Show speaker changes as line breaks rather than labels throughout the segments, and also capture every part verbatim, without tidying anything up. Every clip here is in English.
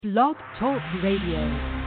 Blog Talk Radio.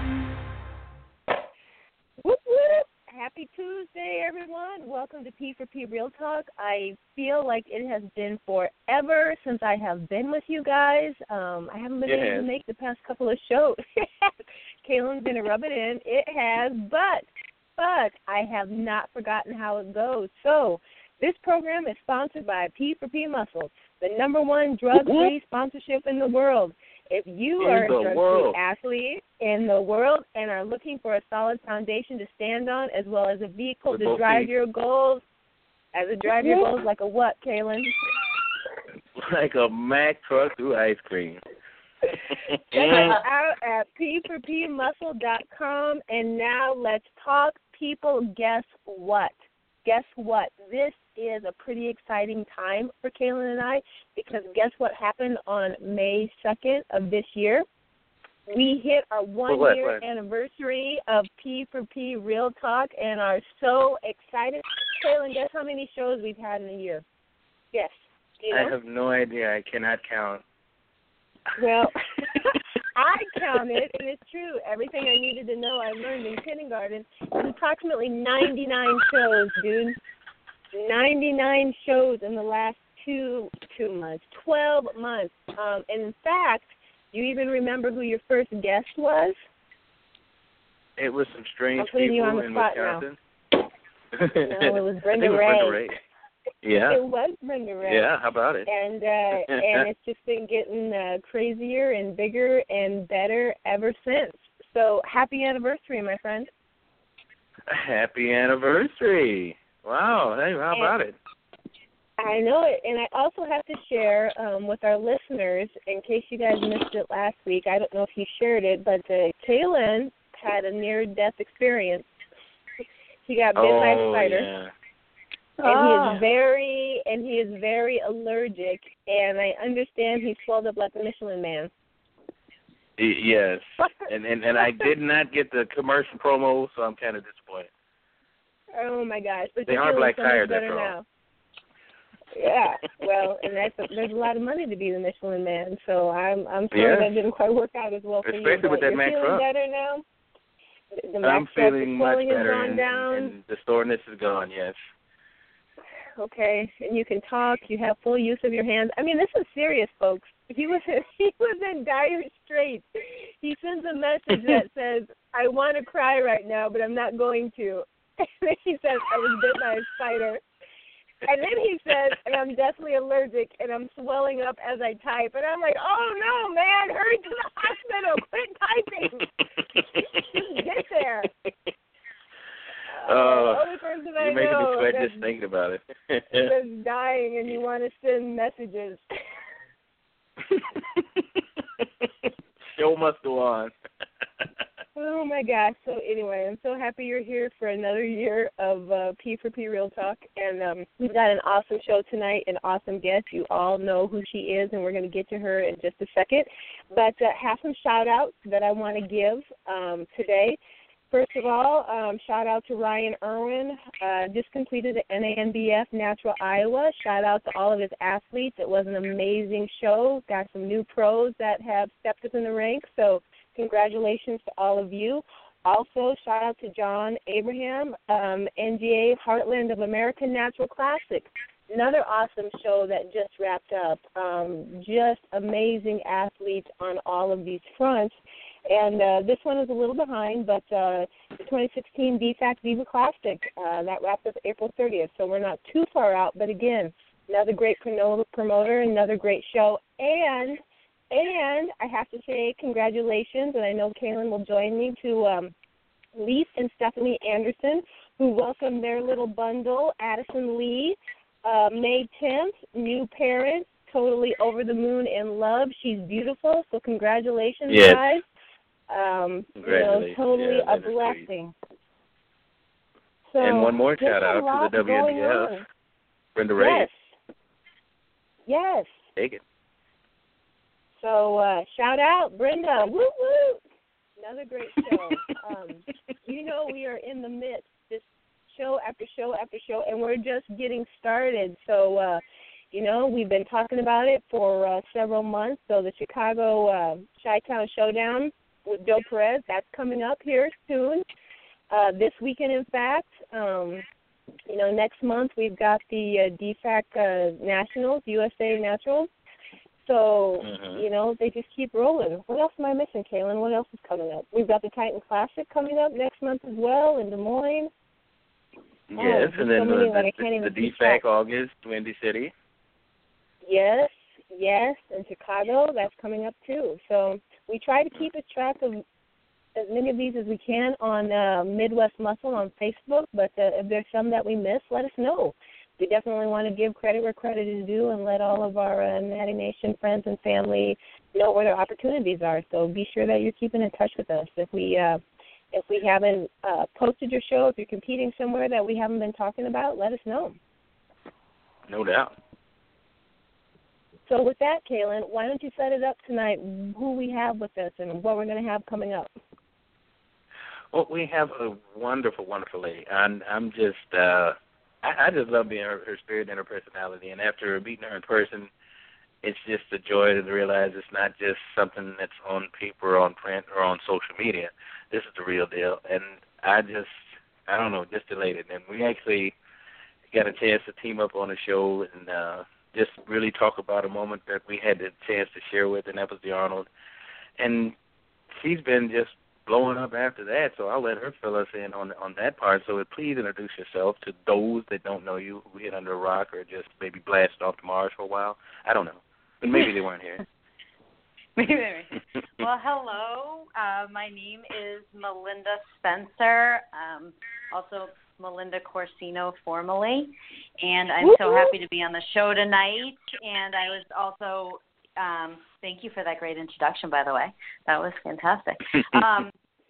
Whoop, whoop. Happy Tuesday, everyone. Welcome to P for P Real Talk. I feel like it has been forever since I have been with you guys. Um, I haven't been
It
able
has.
to make the past couple of shows. Kaylin's going to rub it in. It has, but, but I have not forgotten how it goes. So this program is sponsored by P for P Muscle, the number one drug-free sponsorship in the world. If you
In
are a
the
drug-free
world.
athlete in the world and are looking for a solid foundation to stand on, as well as a vehicle
With
to
both
drive
feet.
your goals, as a drive your goals like a what, Kaylin?
Like a Mack truck through ice cream.
Check us out at P four P muscle dot com. And now let's talk, people. Guess what? Guess what? This is a pretty exciting time for Kaylin and I, because guess what happened on May second of this year? We hit our one-year
what?
anniversary of P for P Real Talk and are so excited. Kaylin, guess how many shows we've had in a year? Yes. Do you know?
I have no idea. I cannot count.
Well, I counted, and it's true. Everything I needed to know I learned in kindergarten. It's approximately ninety-nine shows, dude. ninety-nine shows in the last two two months, twelve months. Um, and in fact, do you even remember who your first guest was?
It was some strange
I'm putting you
people
on the
in
spot
Wisconsin.
No, it was Brenda
I think it was
Ray.
Brenda Ray. Yeah.
It was Brenda Ray.
Yeah, how about it?
And uh, and it's just been getting uh, crazier and bigger and better ever since. So happy anniversary, my friend.
Happy anniversary. Wow. Hey, how
And-
about it?
I know it, and I also have to share um, with our listeners, in case you guys missed it last week, I don't know if you shared it, but uh, Kaylin had a near-death experience. He got bit by a
Oh,
spider.
yeah.
And
Ah.
he is very, and he is very allergic, and I understand he swelled up like a Michelin Man.
Y- Yes. And, and and I did not get the commercial promo, so I'm kind of disappointed.
Oh my gosh! But
They
you're
are
feeling
black
so much
tires
better
after all.
now. Yeah, well, and that's a, there's a lot of money to be the Michelin Man, so I'm I'm sorry
Yeah.
that didn't quite work out as well for you.
Especially
but
with that
you're
Mack
feeling
truck.
better now. The, the
I'm
Mack truck,
feeling
the
much
swelling has
better,
gone
and,
down.
and the soreness is gone, yes.
Okay, and you can talk. You have full use of your hands. I mean, this is serious, folks. He was he was in dire straits. He sends a message that says, "I want to cry right now, but I'm not going to." And then he says, "I was bit by a spider." And then he says, "And I'm deathly allergic, and I'm swelling up as I type." And I'm like, "Oh no, man! Hurry to the hospital! Quit typing! Just get there!"
Oh,
the only person I
you're making me
know
sweat
that's,
just thinking about it.
that's dying, and you want to send messages.
Show must go on.
Oh my gosh! So anyway, I'm so happy you're here for another year of uh, P for P Real Talk, and um, we've got an awesome show tonight, an awesome guest. You all know who she is, and we're going to get to her in just a second. But uh, have some shout outs that I want to give um, today. First of all, um, shout out to Ryan Irwin, uh, just completed the N A N B F Natural Iowa. Shout out to all of his athletes. It was an amazing show. Got some new pros that have stepped up in the ranks, so congratulations to all of you. Also, shout out to John Abraham, um, N G A Heartland of America Natural Classic. Another awesome show that just wrapped up. Um, just amazing athletes on all of these fronts. And uh, this one is a little behind, but uh, the twenty sixteen D FAC Viva Classic, uh, that wrapped up April thirtieth, so we're not too far out. But again, another great promo- promoter, another great show. And and I have to say congratulations, and I know Kaylin will join me, to um, Leaf and Stephanie Anderson, who welcomed their little bundle, Addison Lee, uh, May tenth, new parents, totally over the moon in love. She's beautiful, so congratulations,
Yes.
guys. Um, you know,
Congratulations.
totally
Yeah,
a
that is
blessing. So,
And one more
there's
shout
a
out to
lot
the W N B
going
F,
on.
Brenda Ray.
Yes. Yes.
Take it.
So uh, shout out, Brenda. Woo woo. Another great show. um, you know we are in the midst, just show after show after show, and we're just getting started. So uh, You know, we've been talking about it for uh, several months. So the Chicago uh, Chi-Town Showdown with Joe Perez, that's coming up here soon. Uh, this weekend, in fact. Um, you know, next month we've got the uh, D FAC uh, Nationals, U S A Nationals. So, mm-hmm. you know, they just keep rolling. What else am I missing, Kaylin? What else is coming up? We've got the Titan Classic coming up next month as well in Des Moines.
Yes,
oh,
and then
so
the,
the,
the, the D FAC August, Windy City.
Yes, yes, and Chicago, that's coming up too. So we try to keep a track of as many of these as we can on uh, Midwest Muscle on Facebook, but uh, if there's some that we miss, let us know. We definitely want to give credit where credit is due and let all of our uh, Natty Nation friends and family know where their opportunities are. So be sure that you're keeping in touch with us. If we uh, if we haven't uh, posted your show, if you're competing somewhere that we haven't been talking about, let us know.
No doubt.
So with that, Kaylin, why don't you set it up tonight, who we have with us and what we're going to have coming up?
Well, we have a wonderful, wonderful lady. I'm, I'm just, uh, I, I just love being her, her spirit and her personality. And after meeting her in person, it's just a joy to realize it's not just something that's on paper, on print, or on social media. This is the real deal. And I just, I don't know, just elated. And we actually got a chance to team up on a show and uh, just really talk about a moment that we had the chance to share with, and that was the Arnold. And she's been just blowing up after that, so I'll let her fill us in on on that part. So please introduce yourself to those that don't know you, who hid under a rock or just maybe blasted off to Mars for a while. I don't know. But maybe they weren't here.
Maybe. Well, hello. Uh, my name is Melinda Spencer, um, also Melinda Corsino formally, and I'm Woo-hoo! so happy to be on the show tonight. And I was also, um, thank you for that great introduction, by the way. That was fantastic. um,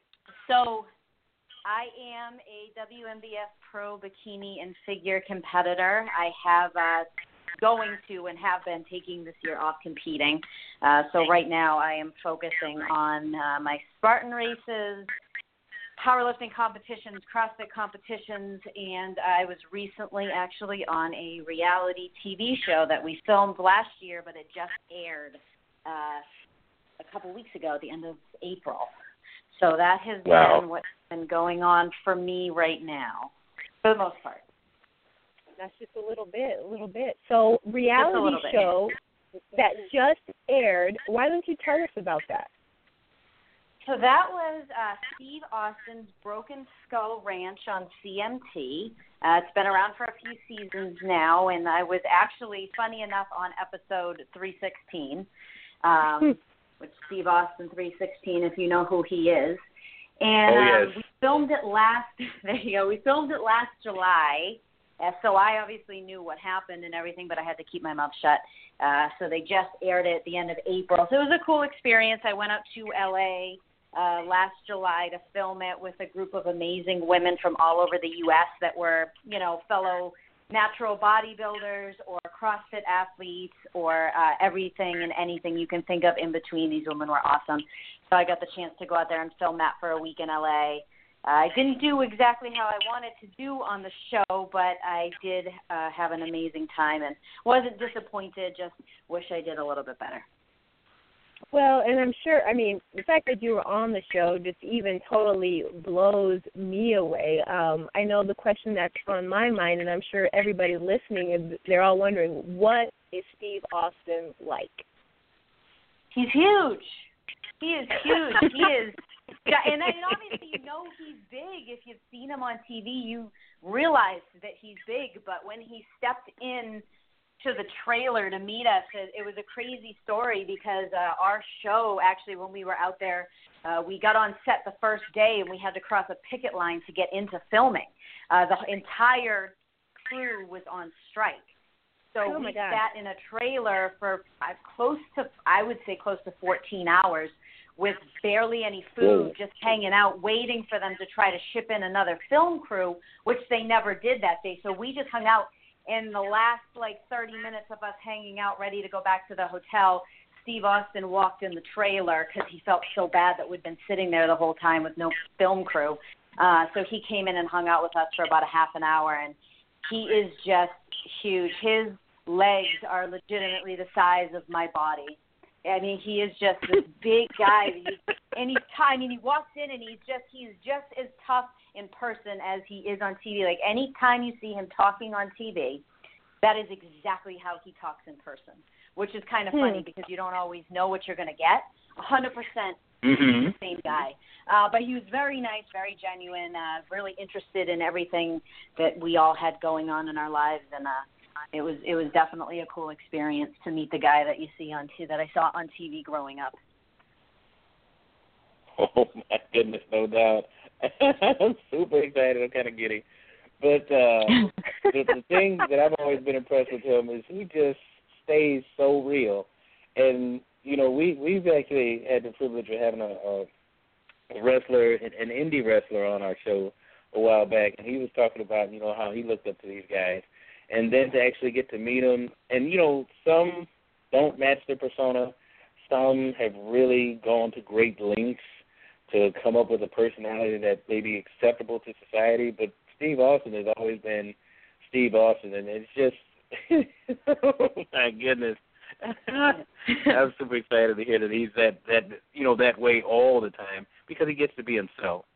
so I am a W M B F Pro Bikini and Figure competitor. I have uh, going to and have been taking this year off competing. Uh, so right now I am focusing on uh, my Spartan races, powerlifting competitions, CrossFit competitions, and I was recently actually on a reality T V show that we filmed last year, but it just aired uh, a couple weeks ago at the end of April. So that has
wow.
been what's been going on for me right now, for the most part.
That's just a little bit, a little bit. So reality show that just aired, why don't you tell us about that?
So that was uh, Steve Austin's Broken Skull Ranch on C M T. Uh, it's been around for a few seasons now, and I was actually, funny enough, on episode three sixteen, um, which Steve Austin three sixteen, if you know who he is. And
oh, yes.
um, we filmed it last, there you go, we filmed it last July. Uh, so I obviously knew what happened and everything, but I had to keep my mouth shut. Uh, so they just aired it at the end of April. So it was a cool experience. I went up to L A uh, last July to film it with a group of amazing women from all over the U S that were, you know, fellow natural bodybuilders or CrossFit athletes or uh, everything and anything you can think of in between. These women were awesome. So I got the chance to go out there and film that for a week in L A. Uh, I didn't do exactly how I wanted to do on the show, but I did uh, have an amazing time and wasn't disappointed, just wish I did a little bit better.
Well, and I'm sure, I mean, the fact that you were on the show just even totally blows me away. Um, I know the question that's on my mind, and I'm sure everybody listening, is they're all wondering, what is Steve Austin like?
He's huge. He is huge. He is. Yeah, and, and obviously you know he's big. If you've seen him on T V, you realize that he's big. But when he stepped in to the trailer to meet us, it, it was a crazy story because uh, our show, actually, when we were out there, uh, we got on set the first day and we had to cross a picket line to get into filming. Uh, the entire crew was on strike. So
oh
we
God.
sat in a trailer for uh, close to, I would say close to fourteen hours with barely any food, just hanging out, waiting for them to try to ship in another film crew, which they never did that day. So we just hung out. In the last, like, thirty minutes of us hanging out, ready to go back to the hotel, Steve Austin walked in the trailer because he felt so bad that we'd been sitting there the whole time with no film crew. Uh, so he came in and hung out with us for about a half an hour, and he is just huge. His legs are legitimately the size of my body. I mean, he is just this big guy, and he's t- I mean, he walks in and he's just he's just as tough in person as he is on T V. Like, any time you see him talking on T V, that is exactly how he talks in person, which is kind of hmm. funny because you don't always know what you're going to get. one hundred percent mm-hmm. the same guy. Uh, but he was very nice, very genuine, uh, really interested in everything that we all had going on in our lives, and uh, it was it was definitely a cool experience to meet the guy that you see on t- that I saw on T V growing up.
Oh my goodness, no doubt. I'm super excited. I'm kind of giddy, but uh, the, the thing that I've always been impressed with him is he just stays so real. And you know, we we've actually had the privilege of having a, a wrestler, an, an indie wrestler, on our show a while back, and he was talking about you know how he looked up to these guys. And then to actually get to meet them, and, you know, some don't match their persona. Some have really gone to great lengths to come up with a personality that may be acceptable to society. But Steve Austin has always been Steve Austin, and it's just, oh, my goodness. I'm super excited to hear that he's that, that, you know, that way all the time because he gets to be himself.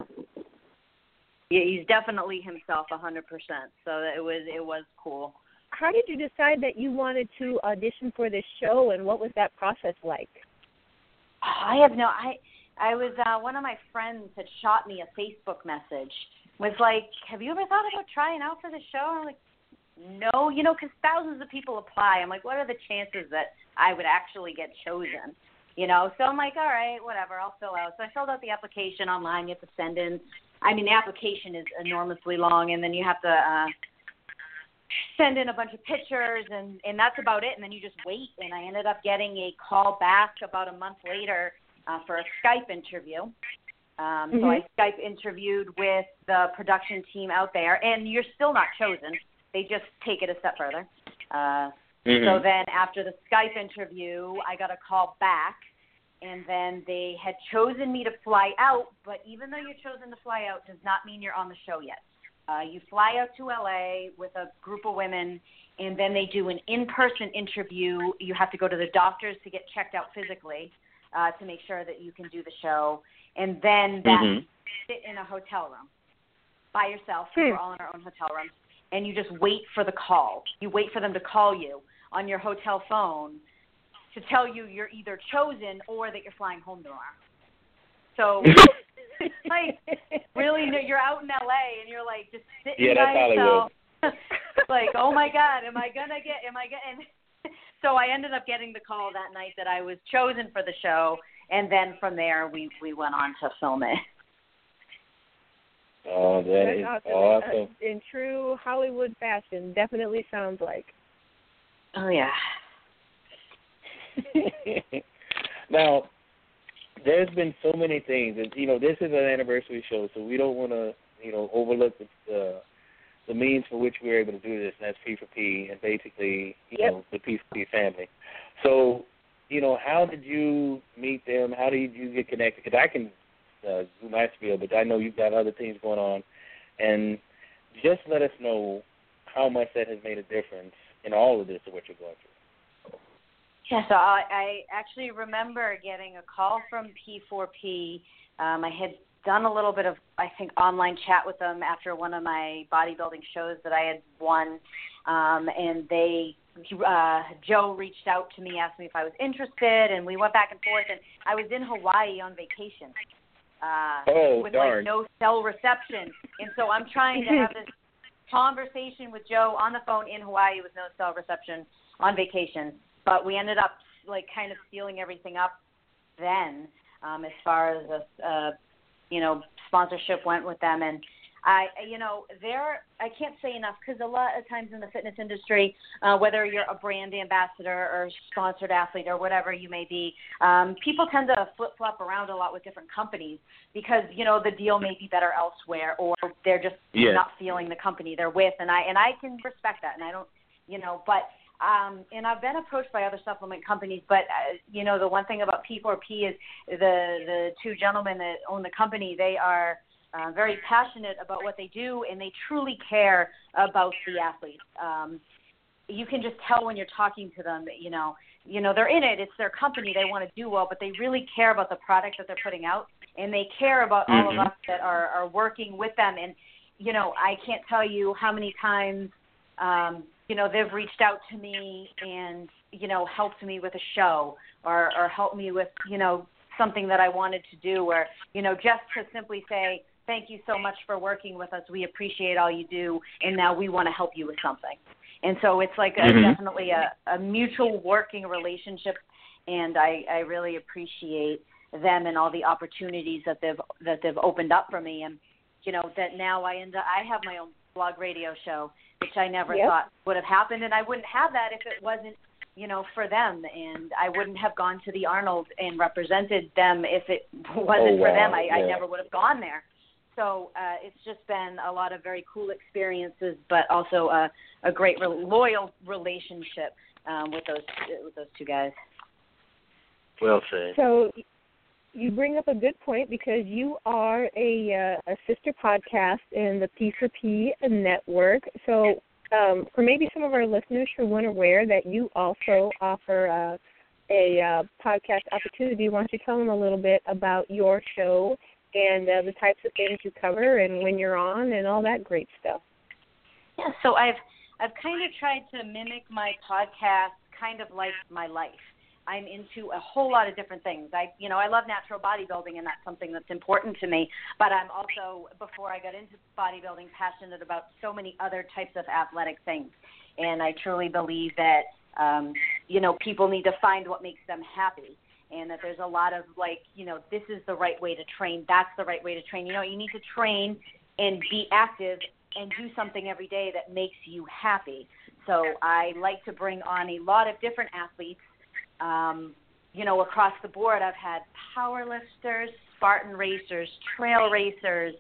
Yeah, he's definitely himself one hundred percent. So it was it was cool.
How did you decide that you wanted to audition for this show, and what was that process like?
I have no. I I was uh, one of my friends had shot me a Facebook message. Was like, have you ever thought about trying out for the show? I'm like, no, you know, because thousands of people apply. I'm like, what are the chances that I would actually get chosen? You know, so I'm like, all right, whatever, I'll fill out. So I filled out the application online. You have to send in. I mean, the application is enormously long, and then you have to uh, send in a bunch of pictures, and, and that's about it. And then you just wait. And I ended up getting a call back about a month later uh, for a Skype interview. Um, mm-hmm. So I Skype interviewed with the production team out there, and you're still not chosen. They just take it a step further. Uh, mm-hmm. So then after the Skype interview, I got a call back. And then they had chosen me to fly out, but even though you're chosen to fly out does not mean you're on the show yet. Uh, you fly out to L A with a group of women, and then they do an in-person interview. You have to go to the doctors to get checked out physically uh, to make sure that you can do the show. And then that mm-hmm. sit in a hotel room by yourself. Hmm. We're all in our own hotel rooms. And you just wait for the call. You wait for them to call you on your hotel phone to tell you you're either chosen or that you're flying home tomorrow. So, like, really, you're out in L A and you're like just sitting
yeah,
by yourself. Like, oh my God, am I gonna get? Am I gonna? So I ended up getting the call that night that I was chosen for the show, and then from there we we went on to film it.
Oh, that
That's
is
awesome.
awesome.
Uh, in true Hollywood fashion, definitely sounds like.
Oh yeah.
Now, there's been so many things, and you know, this is an anniversary show, so we don't want to, you know, overlook the uh, the means for which we were able to do this, and that's P four P, and basically, you yep. know, the P four P family. So, you know, how did you meet them? How did you get connected? Because I can uh, do my spiel, but I know you've got other things going on, and just let us know how much that has made a difference in all of this of what you're going through.
Yeah, so I, I actually remember getting a call from P four P. Um, I had done a little bit of, I think, online chat with them after one of my bodybuilding shows that I had won, um, and they, uh, Joe reached out to me, asked me if I was interested, and we went back and forth, and I was in Hawaii on vacation uh,
oh,
with
darn.
like no cell reception, and so I'm trying to have this conversation with Joe on the phone in Hawaii with no cell reception on vacation. But we ended up, like, kind of sealing everything up then um, as far as, a, uh, you know, sponsorship went with them. And, I, you know, they're, I can't say enough because a lot of times in the fitness industry, uh, whether you're a brand ambassador or sponsored athlete or whatever you may be, um, people tend to flip-flop around a lot with different companies because, you know, the deal may be better elsewhere or they're just
yeah.
not feeling the company they're with. And I, and I can respect that. And I don't, you know, but – Um, and I've been approached by other supplement companies, but, uh, you know, the one thing about P four P is the the two gentlemen that own the company, they are uh, very passionate about what they do, and they truly care about the athletes. Um, you can just tell when you're talking to them, you know, you know, they're in it. It's their company. They want to do well, but they really care about the product that they're putting out, and they care about all
mm-hmm.
of us that are, are working with them. And, you know, I can't tell you how many times, um, you know, they've reached out to me and, you know, helped me with a show or, or helped me with, you know, something that I wanted to do, or, you know, just to simply say, thank you so much for working with us. We appreciate all you do, and now we want to help you with something. And so it's like a,
mm-hmm.
definitely a, a mutual working relationship, and I, I really appreciate them and all the opportunities that they've that they've opened up for me. And, you know, that now I end up, I have my own blog radio show, which I never
yep.
thought would have happened, and I wouldn't have that if it wasn't, you know, for them, and I wouldn't have gone to the Arnold and represented them if it wasn't
oh, wow.
for them. I,
yeah.
I never would have gone there. So uh, it's just been a lot of very cool experiences, but also a, a great, re- loyal relationship um, with those with those two guys.
Well said.
So you bring up a good point, because you are a, uh, a sister podcast in the P four P network. So um, for maybe some of our listeners who weren't aware that you also offer uh, a uh, podcast opportunity, why don't you tell them a little bit about your show and uh, the types of things you cover and when you're on and all that great stuff?
Yeah, so I've I've kind of tried to mimic my podcast kind of like my life. I'm into a whole lot of different things. I, you know, I love natural bodybuilding, and that's something that's important to me. But I'm also, before I got into bodybuilding, passionate about so many other types of athletic things. And I truly believe that, um, you know, people need to find what makes them happy. And that there's a lot of, like, you know, this is the right way to train. That's the right way to train. You know, you need to train and be active and do something every day that makes you happy. So I like to bring on a lot of different athletes. Um, you know, across the board, I've had power lifters, Spartan racers, trail racers,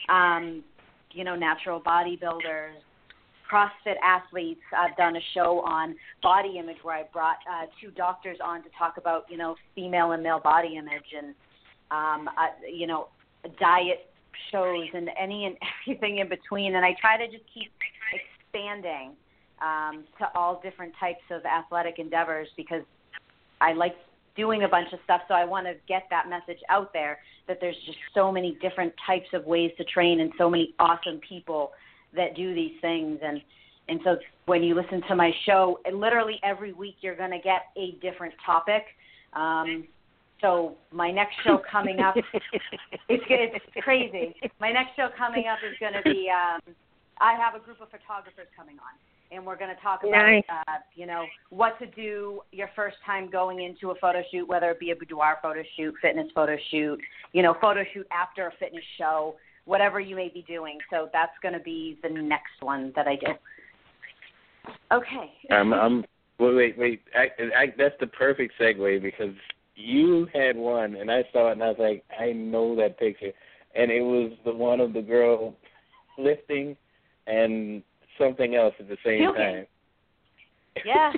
um, you know, natural bodybuilders, CrossFit athletes. I've done a show on body image where I brought uh, two doctors on to talk about, you know, female and male body image, and, um, uh, you know, diet shows and any and everything in between. And I try to just keep expanding um, to all different types of athletic endeavors, because I like doing a bunch of stuff, so I want to get that message out there that there's just so many different types of ways to train and so many awesome people that do these things. And and so when you listen to my show, literally every week you're going to get a different topic. Um, so my next show coming up, it's it's crazy. My next show coming up is going to be, um, I have a group of photographers coming on. And we're going to talk about,
nice.
uh, you know, what to do your first time going into a photo shoot, whether it be a boudoir photo shoot, fitness photo shoot, you know, photo shoot after a fitness show, whatever you may be doing. So that's going to be the next one that I do. Okay.
I'm, I'm wait, wait, wait. I, I, that's the perfect segue, because you had one, and I saw it, and I was like, I know that picture. And it was the one of the girl lifting and something else at the same
Puking.
time.
Yeah.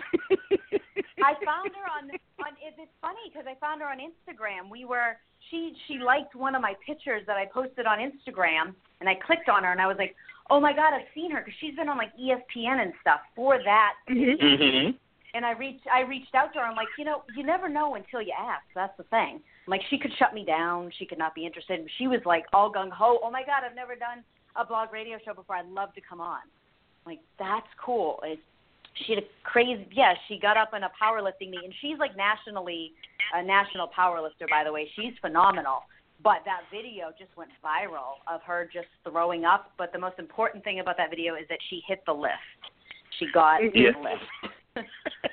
I found her on, on it's funny because I found her on Instagram. We were, she, she liked one of my pictures that I posted on Instagram, and I clicked on her, and I was like, oh my God, I've seen her, because she's been on like E S P N and stuff for that.
Mm-hmm.
And I reached, I reached out to her. I'm like, you know, you never know until you ask. That's the thing. I'm like, she could shut me down. She could not be interested. And she was like all gung-ho. Oh my God, I've never done a blog radio show before. I'd love to come on. Like, that's cool. It, she had a crazy, yeah, she got up in a powerlifting meet, and she's like nationally, a national powerlifter, by the way. She's phenomenal. But that video just went viral of her just throwing up. But the most important thing about that video is that she hit the lift. She got
yes.
the lift.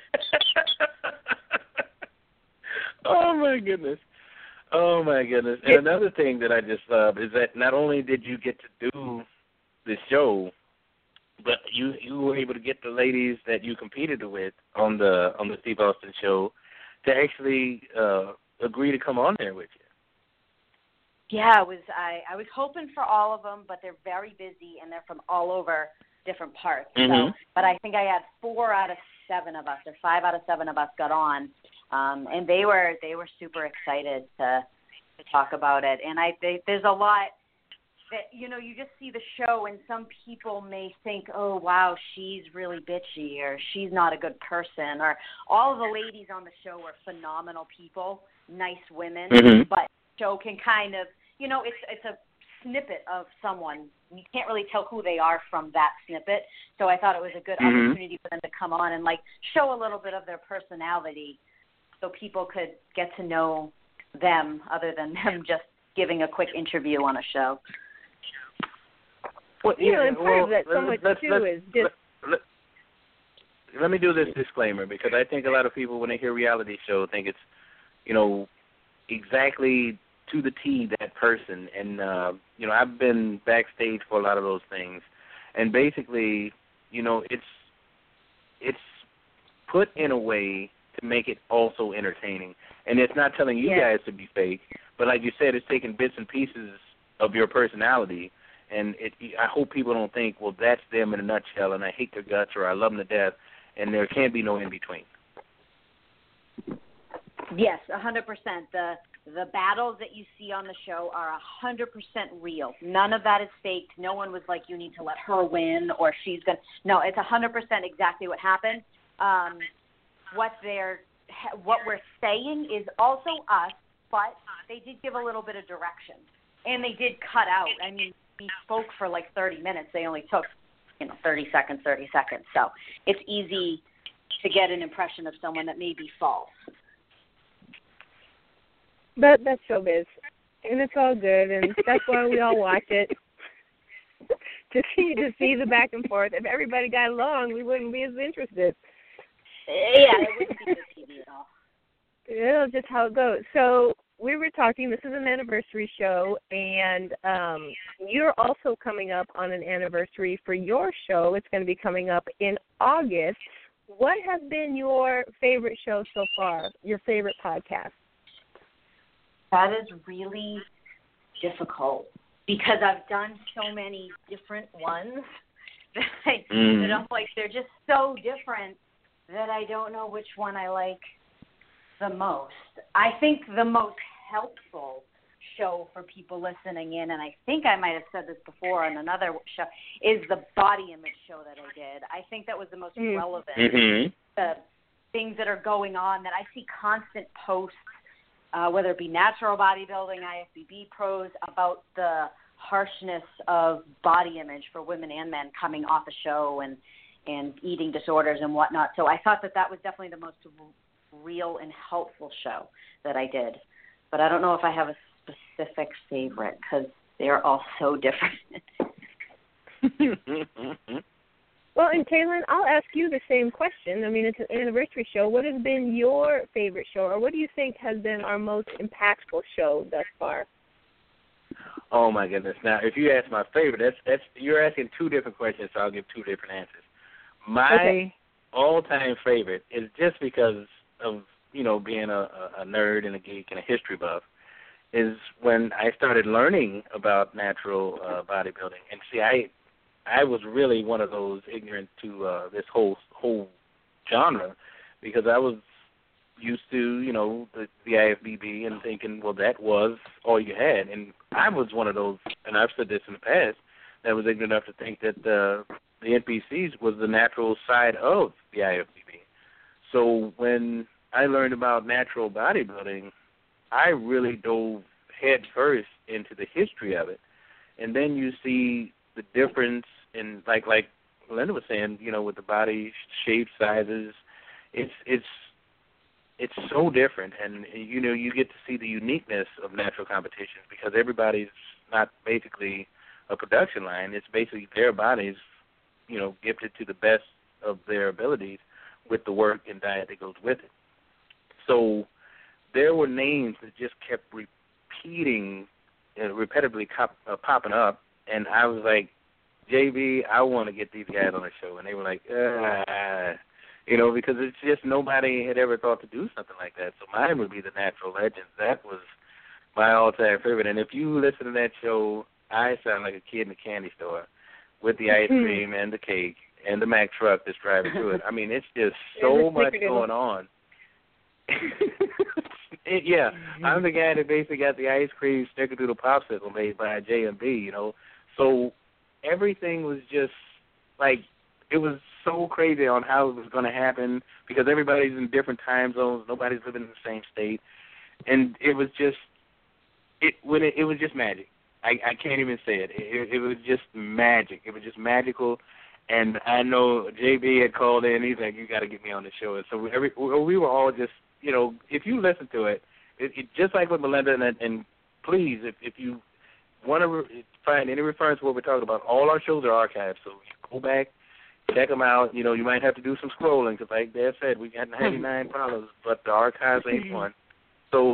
Oh, my goodness. Oh, my goodness. And another thing that I just love is that not only did you get to do the show, but you you were able to get the ladies that you competed with on the on the Steve Austin show to actually uh, agree to come on there with you.
Yeah, it was. I, I was hoping for all of them, but they're very busy and they're from all over different parts.
Mm-hmm.
So, but I think I had four out of seven of us, or five out of seven of us, got on, um, and they were they were super excited to to talk about it. And I they, there's a lot. that, you know, you just see the show and some people may think, oh, wow, she's really bitchy or she's not a good person, or all of the ladies on the show are phenomenal people, nice women,
mm-hmm.
but the show can kind of, you know, it's it's a snippet of someone. You can't really tell who they are from that snippet. So I thought it was a good
mm-hmm.
opportunity for them to come on and, like, show a little bit of their personality so people could get to know them other than them just giving a quick interview on a show.
Well,
You know,
yeah,
and part
well,
of that so much,
let's,
too,
let's,
is just...
Let, let, let me do this disclaimer, because I think a lot of people, when they hear reality show, think it's, you know, exactly to the T that person. And, uh, you know, I've been backstage for a lot of those things. And basically, you know, it's it's put in a way to make it also entertaining. And it's not telling you
yeah.
guys to be fake, but like you said, it's taking bits and pieces of your personality. And it, I hope people don't think, well, that's them in a nutshell, and I hate their guts, or I love them to death, and there can't be no in-between.
Yes, one hundred percent. The the battles that you see on the show are one hundred percent real. None of that is faked. No one was like, you need to let her win, or she's going to. No, it's one hundred percent exactly what happened. Um, what they're, what we're saying is also us, but they did give a little bit of direction. And they did cut out. I mean, we spoke for like thirty minutes. They only took, you know, thirty seconds, thirty seconds. So it's easy to get an impression of someone that may be false.
But that's showbiz, and it's all good, and that's why we all watch it. to see to see the back and forth. If everybody got along, we wouldn't be as interested.
Yeah, it wouldn't be good T V at all.
Yeah, just how it goes. So we were talking, this is an anniversary show, and um, you're also coming up on an anniversary for your show. It's going to be coming up in August. What has been your favorite show so far, your favorite podcast?
That is really difficult because I've done so many different ones that, I,
mm.
that I'm like, they're just so different that I don't know which one I like the most. I think the most helpful show for people listening in, and I think I might have said this before on another show, is the body image show that I did. I think that was the most
mm.
relevant.
Mm-hmm.
The things that are going on that I see constant posts, uh, whether it be natural bodybuilding, I F B B pros, about the harshness of body image for women and men coming off a show and, and eating disorders and whatnot. So I thought that that was definitely the most real and helpful show that I did. But I don't know if I have a specific favorite because they're all so different.
Well, and Kaylin, I'll ask you the same question. I mean, it's an anniversary show. What has been your favorite show, or what do you think has been our most impactful show thus far?
Oh my goodness! Now, if you ask my favorite, that's that's you're asking two different questions, so I'll give two different answers. My
okay.
all-time favorite is just because of you know being a, a nerd and a geek and a history buff, is when I started learning about natural uh, bodybuilding. And see, I I was really one of those ignorant to uh, this whole whole genre because I was used to, you know, the, the I F B B and thinking, well, that was all you had. And I was one of those, and I've said this in the past, that was ignorant enough to think that uh, the N P Cs was the natural side of the I F B B. So when I learned about natural bodybuilding, I really dove head first into the history of it. And then you see the difference in, like like Linda was saying, you know, with the body shape, sizes, it's it's it's so different. And, you know, you get to see the uniqueness of natural competitions because everybody's not basically a production line. It's basically their bodies, you know, gifted to the best of their abilities with the work and diet that goes with it. So there were names that just kept repeating, uh, repetitively cop, uh, popping up, and I was like, J B, I want to get these guys on the show. And they were like, ah, you know, because it's just nobody had ever thought to do something like that. So mine would be the Natural Legends. That was my all-time favorite. And if you listen to that show, I sound like a kid in a candy store with the ice cream and the cake and the Mack truck that's driving through it. I mean, it's just so much going on. it, yeah, I'm the guy that basically got the ice cream snickerdoodle popsicle made by J and B, you know. So everything was just like, it was so crazy on how it was going to happen because everybody's in different time zones. Nobody's living in the same state. And it was just, it when it, it was just magic. I, I can't even say it. it. It was just magic. It was just magical. And I know J B had called in. He's like, you got to get me on the show. And so we, every, we were all just, you know, if you listen to it, it, it just like with Melinda, and, and please, if, if you want to re- find any reference to what we're talking about, all our shows are archived. So you go back, check them out. You know, you might have to do some scrolling because, like Dad said, we got ninety-nine problems, but the archives ain't one. So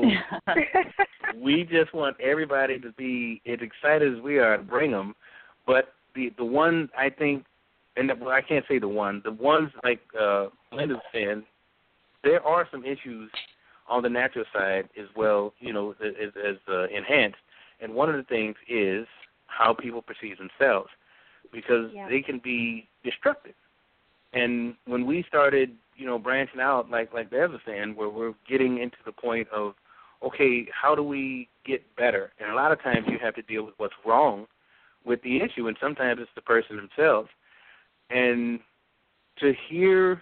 we just want everybody to be as excited as we are to bring them. But the the one I think, and the, well, I can't say the one, the ones like uh, Linda's saying, there are some issues on the natural side as well, you know, as, as uh, enhanced. And one of the things is how people perceive themselves because
yeah.
they can be destructive. And when we started, you know, branching out, like like Bev was saying, where we're getting into the point of, okay, how do we get better? And a lot of times you have to deal with what's wrong with the issue, and sometimes it's the person themselves. And to hear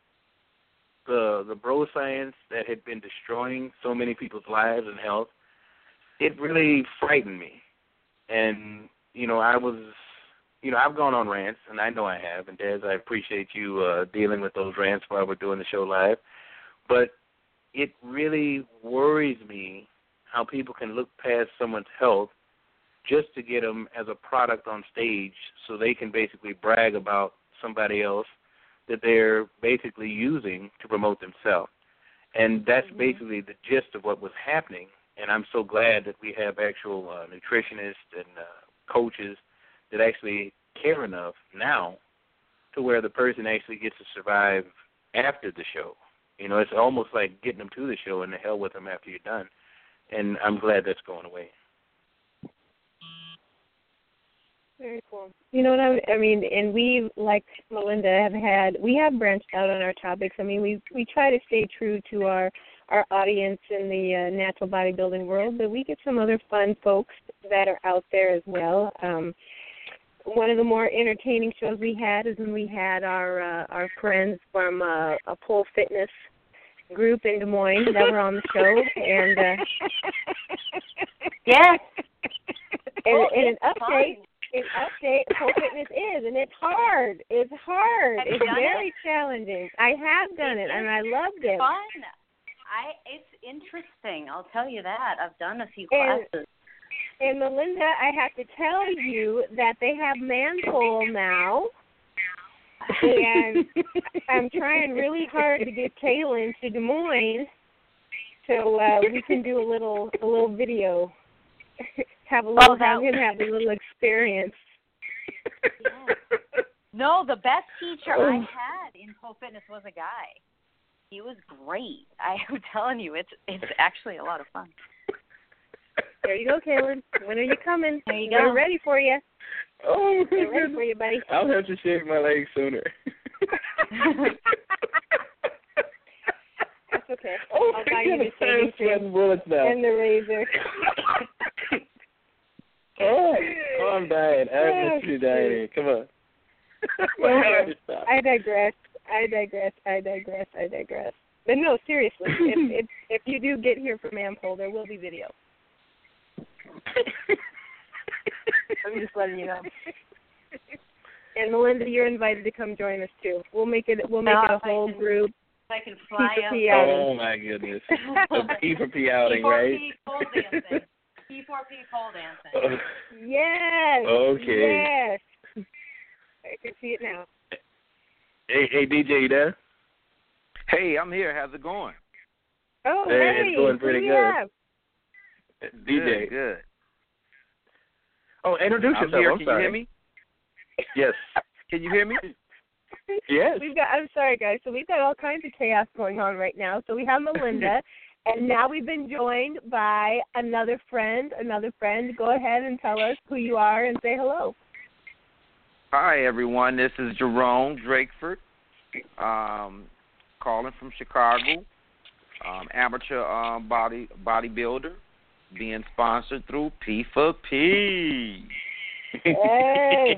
the the bro science that had been destroying so many people's lives and health, it really frightened me. And, you know, I was... You know, I've gone on rants, and I know I have, and Des, I appreciate you uh, dealing with those rants while we're doing the show live. But it really worries me how people can look past someone's health just to get them as a product on stage so they can basically brag about somebody else that they're basically using to promote themselves. And that's mm-hmm. basically the gist of what was happening, and I'm so glad that we have actual uh, nutritionists and uh, coaches that actually care enough now to where the person actually gets to survive after the show. You know, it's almost like getting them to the show and the hell with them after you're done. And I'm glad that's going away.
Very cool. You know what I, I mean? And we, like Melinda, have had, we have branched out on our topics. I mean, we we try to stay true to our, our audience in the uh, natural bodybuilding world, but we get some other fun folks that are out there as well. Um, One of the more entertaining shows we had is when we had our uh, our friends from uh, a pole fitness group in Des Moines that were on the show, and uh,
yes,
and,
well,
and an update, an update, pole fitness is, and it's hard. It's hard.
Have
It's very
it?
challenging. I have done it, it and I loved it.
Fun. I it's interesting. I'll tell you that. I've done a few
and,
classes.
And Melinda, I have to tell you that they have man pole now, and I'm trying really hard to get Kaylin to Des Moines so uh, we can do a little a little video, have a little
oh, that...
have him have a little experience.
Yes. No, the best teacher I had in pole fitness was a guy. He was great. I'm telling you, it's it's actually a lot of fun.
There you go, Kaylin. When are you coming?
There you
We're
go.
ready for you.
Oh,
We're ready for you, buddy.
I'll have to shave my legs sooner.
That's okay.
Oh,
I'll buy you the shaving cream
bullets now.
and the razor.
oh, oh, I'm dying. I'm actually dying. Come on.
I digress. I digress. I digress. I digress. But no, seriously, if, if if you do get here for Manpole, there will be video. I'm just letting you know. And Melinda, you're invited to come join us too. We'll make it. We'll make
no,
it a whole
can,
group.
I can fly
P
up.
P outing.
Oh my goodness, a P for P outing,
P four
right?
P pole dancing. P four P pole dancing.
Yes.
Okay.
Yes. I can see it now.
Hey, hey, D J, you there?
Hey, I'm here. How's it going?
Oh,
hey,
hey,
it's going pretty good.
Have?
D J.
Good, good.
Oh, introduce
I'm
yourself.
here.
I'm
Can
sorry.
you hear me?
Yes.
Can you hear me?
Yes.
We've got. I'm sorry, guys. So we've got all kinds of chaos going on right now. So we have Melinda, and now we've been joined by another friend. Another friend. Go ahead and tell us who you are and say hello.
Hi, everyone. This is Jerome Drakeford, um, calling from Chicago. um, amateur um, body bodybuilder, being sponsored through P for P.
Hey.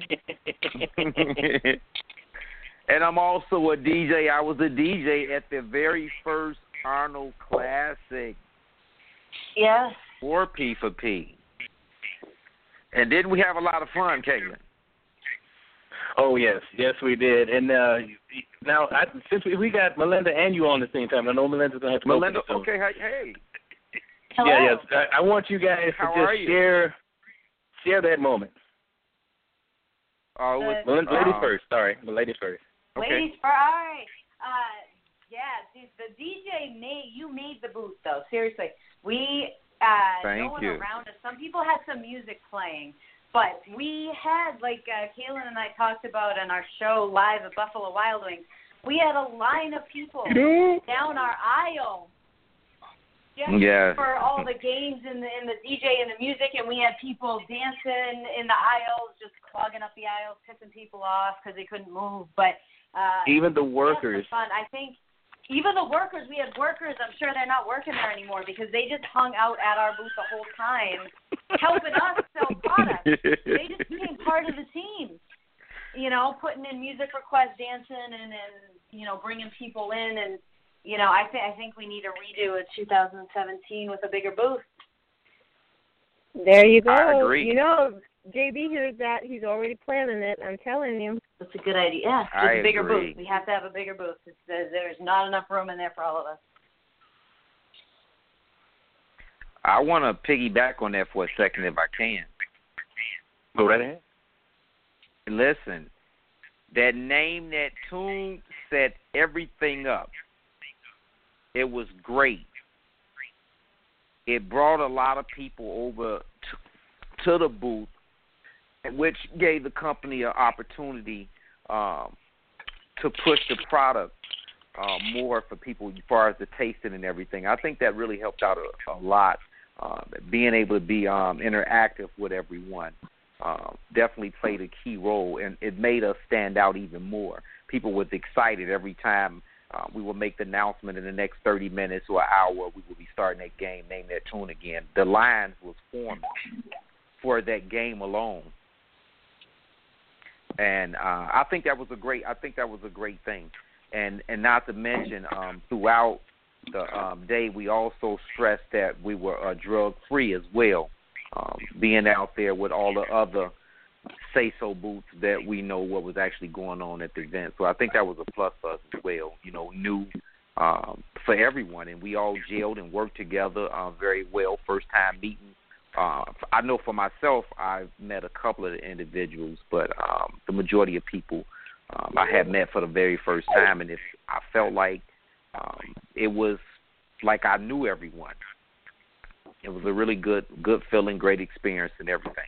And I'm also a D J. I was a D J at the very first Arnold Classic.
Yes.
For P for P. And didn't we have a lot of fun, Caitlin?
Oh yes, yes we did. And uh, now I, since we, we got Melinda and you on the same time, I know Melinda's gonna have to
Melinda,
go
okay, hey, hey.
Hello.
Yeah, yes. I, I want you guys
How
to
are
just
you?
share share that moment.
Uh, with,
Melinda,
uh,
ladies first. Sorry, the ladies first.
Okay.
Ladies first. All right. Uh, yeah, the, the D J made you made the booth though. Seriously, we uh,
Thank
no one
you.
around us. Some people had some music playing, but we had like uh, Kaylin and I talked about on our show live at Buffalo Wild Wings. We had a line of people down our aisle. Just
Yeah.
for all the games and the, and the D J and the music, and we had people dancing in the aisles, just clogging up the aisles, pissing people off because they couldn't move. But uh,
Even the workers.
fun. I think even the workers, we had workers. I'm sure they're not working there anymore because they just hung out at our booth the whole time, helping us sell products. They just became part of the team. You know, putting in music requests, dancing, and, and you know, bringing people in and. You know, I, th- I think we need to redo a two thousand seventeen with a bigger booth.
There you go.
I agree.
You know, J B hears that. He's already planning it. I'm telling you.
That's a good idea. Yeah, just
I
a bigger
agree.
booth. We have to have a bigger booth. It's, there's, there's not enough room in there for all of us.
I want to piggyback on that for a second if I can.
Go right ahead.
Listen, that name, that tune set everything up. It was great. It brought a lot of people over to, to the booth, which gave the company an opportunity um, to push the product uh, more for people as far as the tasting and everything. I think that really helped out a, a lot. Uh, being able to be um, interactive with everyone uh, definitely played a key role, and it made us stand out even more. People was excited every time. Uh, we will make the announcement in the next thirty minutes or an hour. We will be starting that game, name that tune again. The lines was formed for that game alone, and uh, I think that was a great. I think that was a great thing, and and not to mention um, throughout the um, day, we also stressed that we were uh, drug free as well, um, being out there with all the other say-so booths that we know what was actually going on at the event. So I think that was a plus for us as well, you know, new um, for everyone. And we all gelled and worked together uh, very well, first time meeting. Uh, I know for myself, I've met a couple of the individuals, but um, the majority of people um, I had met for the very first time. And if I felt like um, it was like I knew everyone. It was a really good, good feeling, great experience and everything.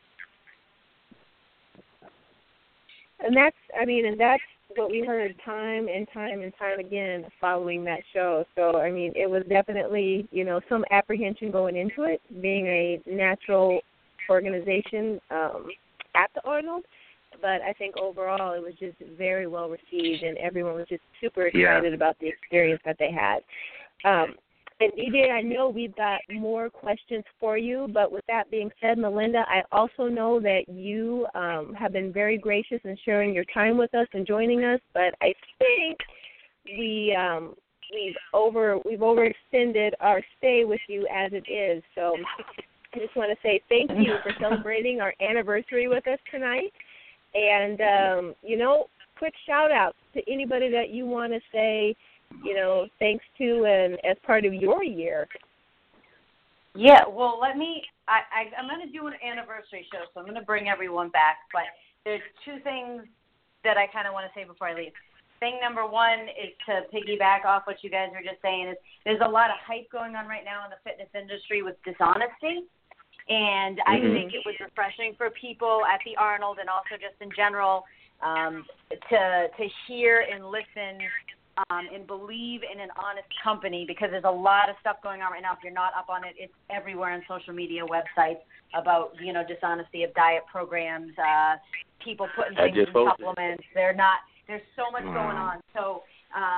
And that's, I mean, and that's what we heard time and time and time again following that show. So, I mean, it was definitely, you know, some apprehension going into it, being a natural organization um, at the Arnold. But I think overall it was just very well received, and everyone was just super excited
Yeah.
about the experience that they had. Um, and D J, I know we've got more questions for you, but with that being said, Melinda, I also know that you um, have been very gracious in sharing your time with us and joining us, but I think we um, we've over we've overextended our stay with you as it is. So I just want to say thank you for celebrating our anniversary with us tonight. And, um, you know, quick shout-out to anybody that you want to say, you know, thanks to and as part of your year.
Yeah, well, let me, I, I, I'm going to do an anniversary show, so I'm going to bring everyone back. But there's two things that I kind of want to say before I leave. Thing number one is to piggyback off what you guys were just saying is there's a lot of hype going on right now in the fitness industry with dishonesty. And I
Mm-hmm.
think it was refreshing for people at the Arnold and also just in general um, to to hear and listen um, and believe in an honest company, because there's a lot of stuff going on right now. If you're not up on it, it's everywhere on social media websites about, you know, dishonesty of diet programs, uh, people putting
I
things
just
in
posted.
supplements. They're not. There's so much
Wow.
going on. So um,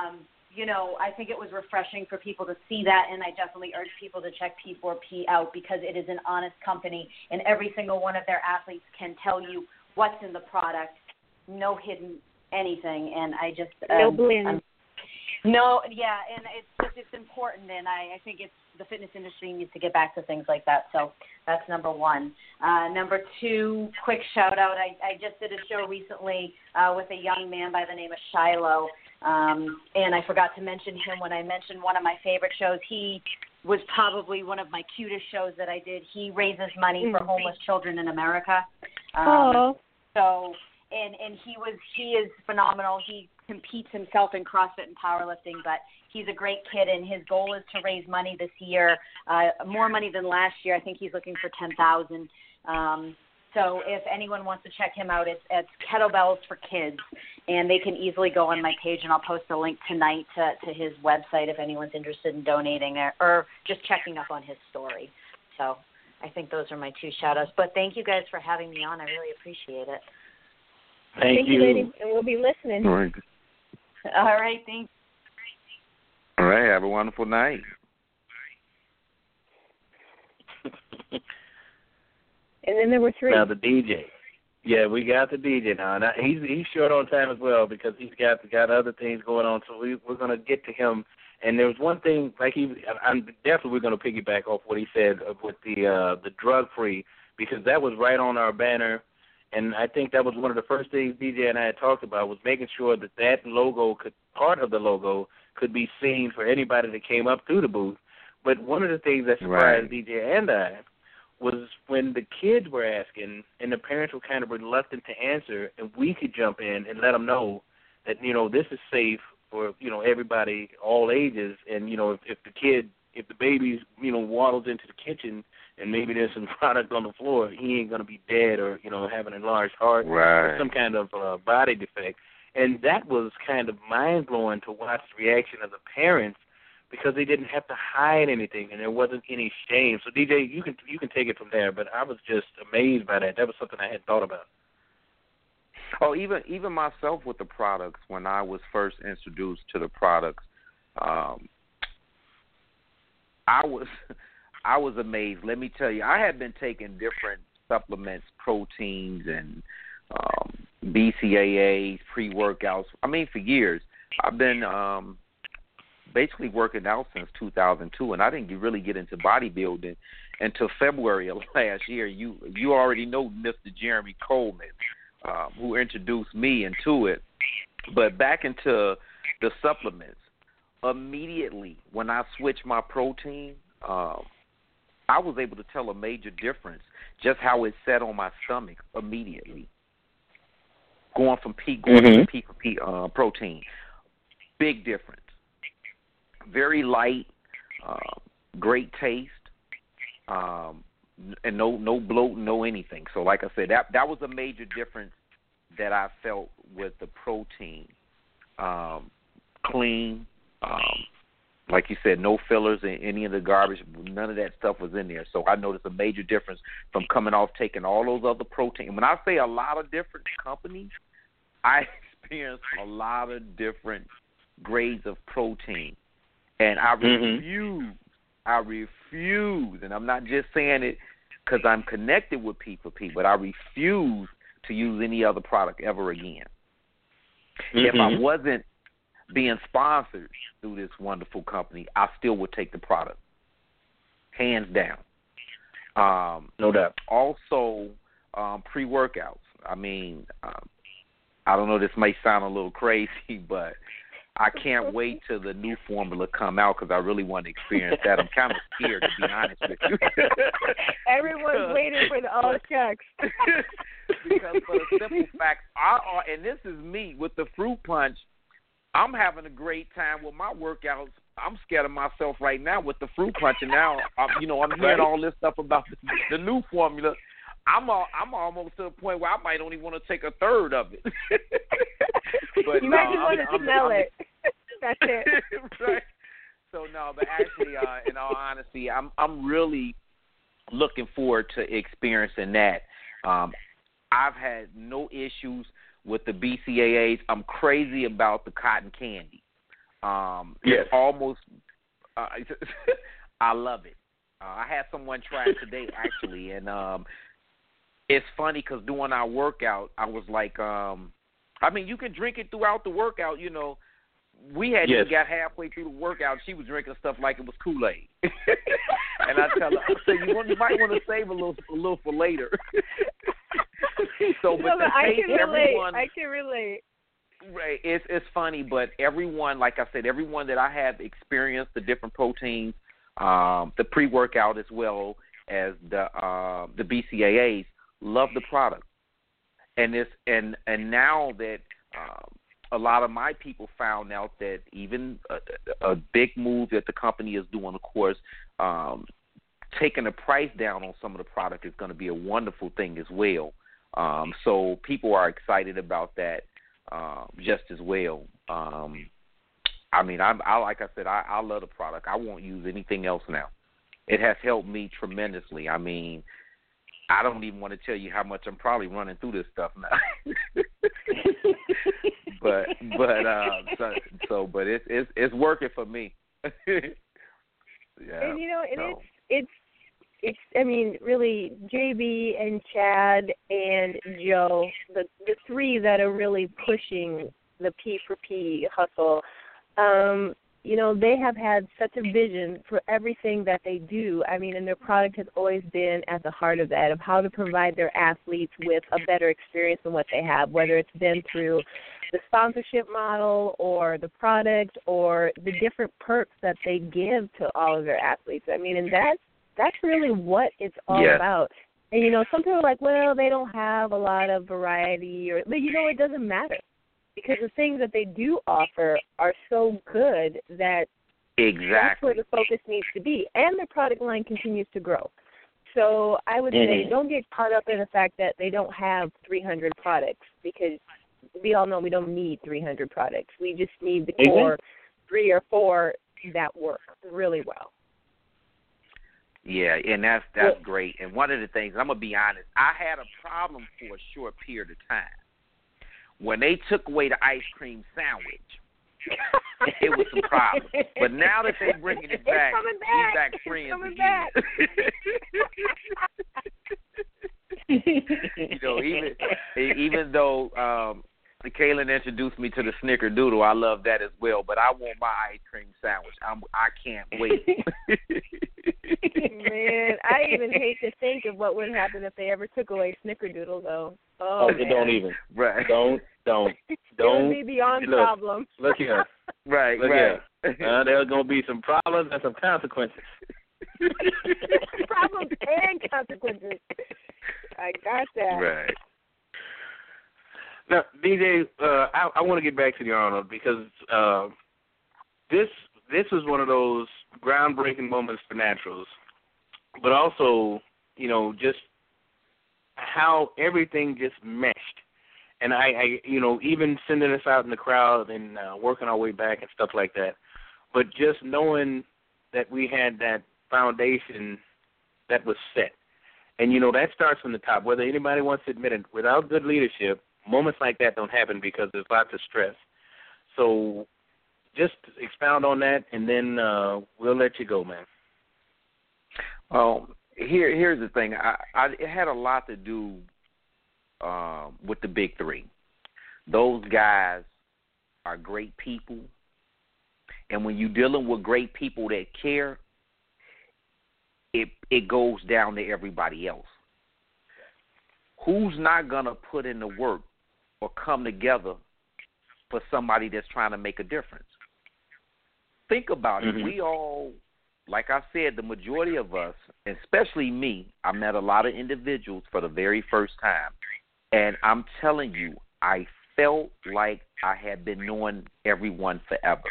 you know, I think it was refreshing for people to see that, and I definitely urge people to check P four P out because it is an honest company, and every single one of their athletes can tell you what's in the product, no hidden anything, and I just um,
no blend.
I'm, no, yeah, and it's just it's important, and I, I think it's the fitness industry needs to get back to things like that. So that's number one. Uh, number two, quick shout out. I, I just did a show recently uh, with a young man by the name of Shiloh, um, and I forgot to mention him when I mentioned one of my favorite shows. He was probably one of my cutest shows that I did. He raises money mm-hmm. for homeless children in America. Um,
oh.
So. And and he was he is phenomenal. He competes himself in CrossFit and powerlifting, but he's a great kid, and his goal is to raise money this year, uh, more money than last year. I think he's looking for ten thousand. Um, so if anyone wants to check him out, it's it's Kettlebells for Kids, and they can easily go on my page, and I'll post a link tonight to to his website if anyone's interested in donating or, or just checking up on his story. So I think those are my two shout outs. But thank you guys for having me on. I really appreciate it.
Thank,
Thank
you.
you, lady, and we'll be listening.
All right.
All right, thanks.
All right, have a wonderful night.
And then there were three.
Now the D J. Yeah, we got the D J now. now he's he's short on time as well because he's got got other things going on. So we we're gonna get to him. And there was one thing, like he, I'm definitely we're gonna piggyback off what he said with the uh, the drug free because that was right on our banner. And I think that was one of the first things D J and I had talked about was making sure that that logo could, part of the logo could be seen for anybody that came up through the booth. But one of the things that surprised right. D J and I was when the kids were asking and the parents were kind of reluctant to answer, and we could jump in and let them know that, you know, this is safe for, you know, everybody, all ages. And, you know, if, if the kid, if the baby, you know, waddles into the kitchen and maybe there's some product on the floor, he ain't going to be dead or, you know, have an enlarged heart
right.
or some kind of uh, body defect. And that was kind of mind-blowing to watch the reaction of the parents because they didn't have to hide anything and there wasn't any shame. So, D J, you can you can take it from there, but I was just amazed by that. That was something I hadn't thought about.
Oh, even even myself with the products, when I was first introduced to the products, um, I was... I was amazed. Let me tell you, I had been taking different supplements, proteins, and um, B C A As, pre-workouts. I mean, for years. I've been um, basically working out since two thousand two, and I didn't really get into bodybuilding until February of last year. You you already know Mister Jeremy Coleman, um, who introduced me into it. But back into the supplements, immediately when I switched my protein, um, I was able to tell a major difference, just how it sat on my stomach immediately. Going from P, going mm-hmm. to P for P uh, protein, big difference. Very light, uh, great taste, um, and no no bloat, no anything. So, like I said, that that was a major difference that I felt with the protein. Um, clean. Um, Like you said, no fillers in any of the garbage. None of that stuff was in there. So I noticed a major difference from coming off taking all those other protein. When I say a lot of different companies, I experienced a lot of different grades of protein. And I refuse, mm-hmm. I refuse, and I'm not just saying it because I'm connected with P for P, but I refuse to use any other product ever again. Mm-hmm. If I wasn't being sponsored through this wonderful company, I still would take the product, hands down. Um,
no doubt.
Also, um, pre-workouts. I mean, um, I don't know, this may sound a little crazy, but I can't wait till the new formula come out because I really want to experience that. I'm kind of scared, to be honest with you.
Everyone's waiting for the all checks.
Because for the simple fact, I, and this is me with the fruit punch, I'm having a great time with my workouts. I'm scared of myself right now with the fruit punch, and now I'm, you know, I'm hearing all this stuff about the, the new formula. I'm all, I'm almost to the point where I might only want to take a third of it. But
you
no,
might just want to
I'm,
smell
I'm,
it. That's it.
Right. So no, but actually, uh, in all honesty, I'm I'm really looking forward to experiencing that. Um, I've had no issues with the B C A As. I'm crazy about the cotton candy. Um,
yes.
It's almost. Uh, I love it. Uh, I had someone try it today actually, and um, it's funny because during our workout, I was like, um, I mean, you can drink it throughout the workout, you know. We had
yes.
just got halfway through the workout. She was drinking stuff like it was Kool-Aid, and I tell her, I said, you, want, you might want to save a little, a little for later. so, but,
no, but I can relate.
everyone,
I can relate.
Right, it's it's funny, but everyone, like I said, everyone that I have experienced the different proteins, um, the pre-workout as well as the uh, the B C A As, love the product, and this and and now that. Um, A lot of my people found out that even a, a big move that the company is doing, of course, um, taking the price down on some of the product is going to be a wonderful thing as well. Um, so people are excited about that um, just as well. Um, I mean, I, I like I said, I, I love the product. I won't use anything else now. It has helped me tremendously. I mean, I don't even want to tell you how much I'm probably running through this stuff now. but but uh, so, so but it's it's it's working for me. yeah.
And you know, and
so.
it's it's it's. I mean, really, J B and Chad and Joe, the the three that are really pushing the P for P hustle. Um, you know, they have had such a vision for everything that they do. I mean, and their product has always been at the heart of that, of how to provide their athletes with a better experience than what they have, whether it's been through the sponsorship model or the product or the different perks that they give to all of their athletes. I mean, and that's, that's really what it's all
yeah.
about. And, you know, some people are like, well, they don't have a lot of variety, or, but, you know, it doesn't matter. Because the things that they do offer are so good that
exactly.
that's where the focus needs to be. And their product line continues to grow. So I would
mm-hmm.
say don't get caught up in the fact that they don't have three hundred products, because we all know we don't need three hundred products. We just need the core mm-hmm. three or four that work really well.
Yeah, and that's that's
yeah.
great. And one of the things, I'm going to be honest, I had a problem for a short period of time. When they took away the ice cream sandwich, it was a problem. But now that they're bringing it back,
we're
back friends
again.
Back. you know, even even though um, Kaylin introduced me to the Snickerdoodle, I love that as well. But I want my ice cream sandwich. I'm, I can't wait.
Man, I even hate to think of what would happen if they ever took away Snickerdoodle, though. Oh,
oh
man.
don't even.
Right.
Don't, don't, don't.
It would be beyond
look,
problems.
Look here.
Right,
look
right.
Here. Uh, there's going to be some problems and some consequences.
Problems and consequences. I got that.
Right.
Now, D J, uh, I, I want to get back to the Arnold because uh, this this was one of those groundbreaking moments for naturals, but also, you know, just how everything just meshed. And I, I you know, even sending us out in the crowd and uh, working our way back and stuff like that, but just knowing that we had that foundation that was set. And, you know, that starts from the top. Whether anybody wants to admit it, without good leadership, moments like that don't happen because there's lots of stress. So just expound on that, and then uh, we'll let you go, man.
Well, here, here's the thing. I, I, it had a lot to do uh, with the big three. Those guys are great people, and when you're dealing with great people that care, it it goes down to everybody else. Who's not going to put in the work or come together for somebody that's trying to make a difference? Think about
mm-hmm.
it. We all, like I said, the majority of us, especially me, I met a lot of individuals for the very first time. And I'm telling you, I felt like I had been knowing everyone forever.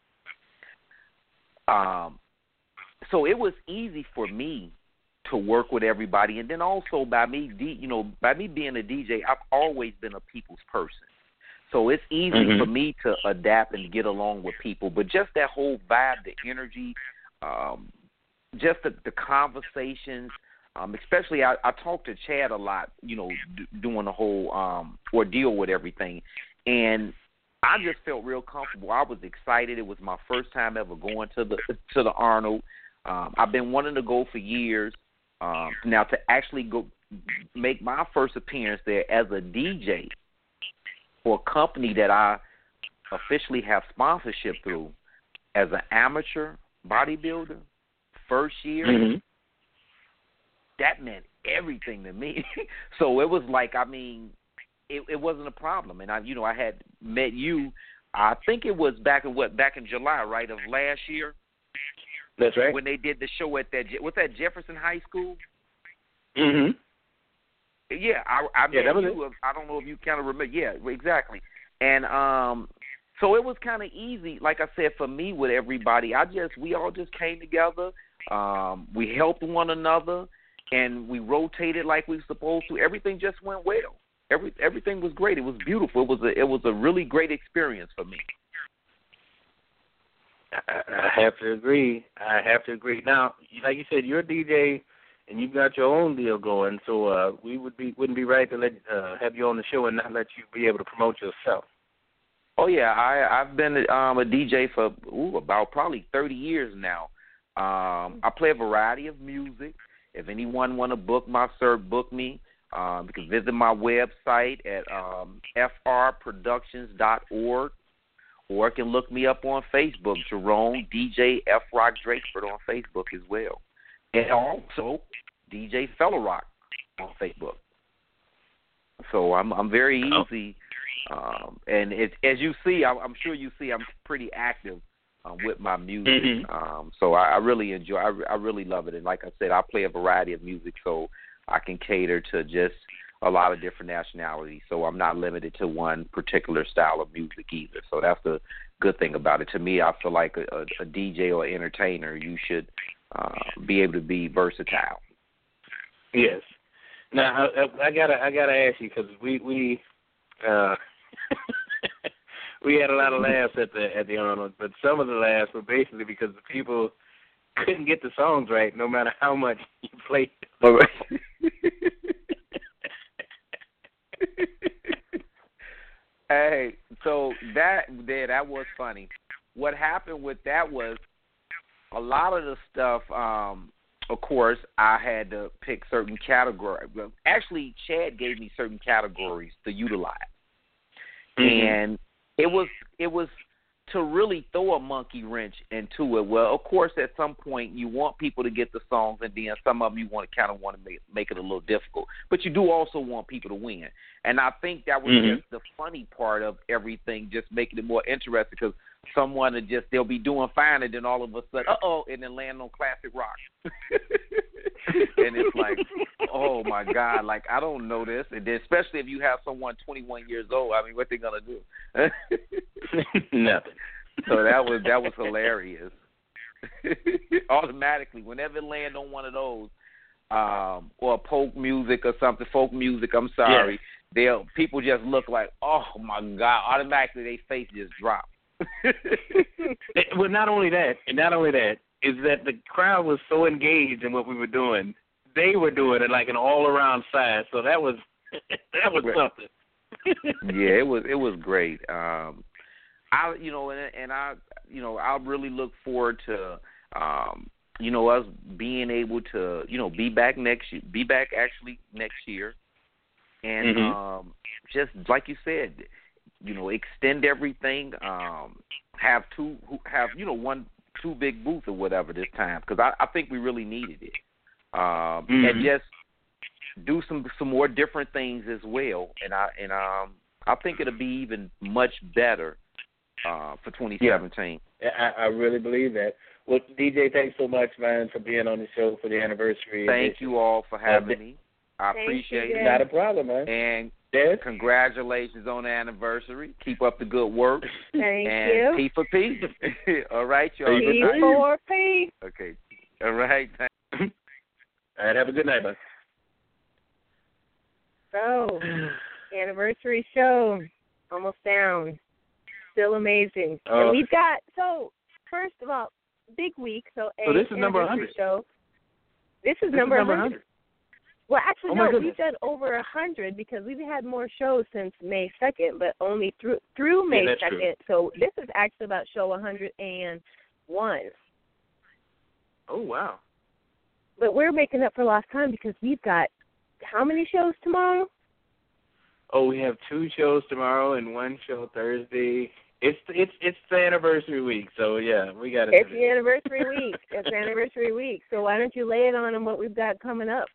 Um, so it was easy for me to work with everybody, and then also by me, you know, by me being a D J, I've always been a people's person. So it's easy
mm-hmm.
for me to adapt and get along with people. But just that whole vibe, the energy, um, just the, the conversations, um, especially I, I talk to Chad a lot, you know, d- doing the whole um, ordeal with everything. And I just felt real comfortable. I was excited. It was my first time ever going to the to the Arnold. Um, I've been wanting to go for years. Um, now to actually go make my first appearance there as a D J for a company that I officially have sponsorship through as an amateur bodybuilder, first year,
mm-hmm.
that meant everything to me. So it was like, I mean, it, it wasn't a problem. And I, you know, I had met you. I think it was back in what back in July, right, of last year.
That's right.
When they did the show at that, what's that, Jefferson High School?
Mm-hmm.
Yeah, I, I
yeah,
met
that was
you.
it.
I don't know if you kind of remember. Yeah, exactly. And um, so it was kind of easy. Like I said, for me with everybody, I just we all just came together. Um, we helped one another, and we rotated like we were supposed to. Everything just went well. Every everything was great. It was beautiful. It was a it was a really great experience for me.
I, I have to agree. I have to agree. Now, like you said, you're a D J and you've got your own deal going, so uh, we would be wouldn't be right to let uh, have you on the show and not let you be able to promote yourself.
Oh yeah, I I've been um, a D J for ooh, about probably thirty years now. Um, I play a variety of music. If anyone want to book my serve, book me. Um, you can visit my website at um, f r productions dot org, or you can look me up on Facebook, Jerome D J F Rock Drakeford on Facebook as well, and also D J Fellow Rock on Facebook. So I'm I'm very easy, um, and it, as you see, I, I'm sure you see, I'm pretty active um, with my music.
Mm-hmm.
Um, so I, I really enjoy. I, I really love it, and like I said, I play a variety of music, so I can cater to just a lot of different nationalities. So I'm not limited to one particular style of music either. So that's the good thing about it. To me, I feel like a, a, a D J or entertainer, you should uh, be able to be versatile.
Yes. Now I, I gotta I gotta ask you because we we uh, we had a lot of laughs at the at the Arnold, but some of the laughs were basically because the people couldn't get the songs right, no matter how much you played.
All right. Hey, so that there that was funny. What happened with that was a lot of the stuff. Um, of course, I had to pick certain categories. Well, actually, Chad gave me certain categories to utilize,
Mm-hmm.
and it was it was. to really throw a monkey wrench into it. Well, of course, at some point you want people to get the songs, and then some of them you want to kind of want to make, make it a little difficult. But you do also want people to win, and I think that was
Mm-hmm.
just the funny part of everything, just making it more interesting because someone will just they'll be doing fine, and then all of a sudden, uh oh, and then land on classic rock, and it's like, oh my God, like I don't know this, and then especially if you have someone twenty-one years old, I mean, what they gonna do?
Nothing.
So that was that was hilarious. Automatically, whenever it land on one of those, um, or folk music or something, folk music. I'm sorry,
Yes.
they'll people just look like, oh my God! Automatically, their face just drop.
Well, not only that, and not only that, is that the crowd was so engaged in what we were doing. They were doing it like an all-around side. So that was that was something.
Yeah, it was it was great. Um, I you know and, and I you know I really look forward to um, you know us being able to you know be back next year, be back actually next year, and
Mm-hmm.
um, just like you said, you know extend everything. Um, have two have you know one two big booths or whatever this time because I, I think we really needed it, um,
Mm-hmm.
and just do some some more different things as well, and I and um I think it'll be even much better uh, for twenty seventeen.
Yeah, I, I really believe that. Well, D J, thanks so much, man, for being on the show for the anniversary.
Thank
edition.
you all for having
Uh,
me. I
Thank
appreciate
you,
it.
Not a problem, man.
And
Yes.
congratulations on the anniversary. Keep up the good work.
Thank
and
you.
P for P. All right, y'all.
P
Good
P
night.
for P.
Okay. All right.
All right, have a good night, man.
So, anniversary show, almost down. Still amazing.
Uh,
and we've got, so, first of all, big week. So, a
So this is number one
anniversary
hundred.
show. This is
This
number
is number
one hundred.
one hundred.
Well, actually,
Oh, my
no,
goodness.
we've done over a hundred because we've had more shows since May second, but only through through May
Yeah, that's
second.
true.
So this is actually about show one hundred one.
Oh, wow.
But we're making up for lost time because we've got how many shows tomorrow?
Oh, we have two shows tomorrow and one show Thursday. It's it's it's the anniversary week, so yeah, we got to.
It's the anniversary week. It's the anniversary week. So why don't you lay it on them what we've got coming up?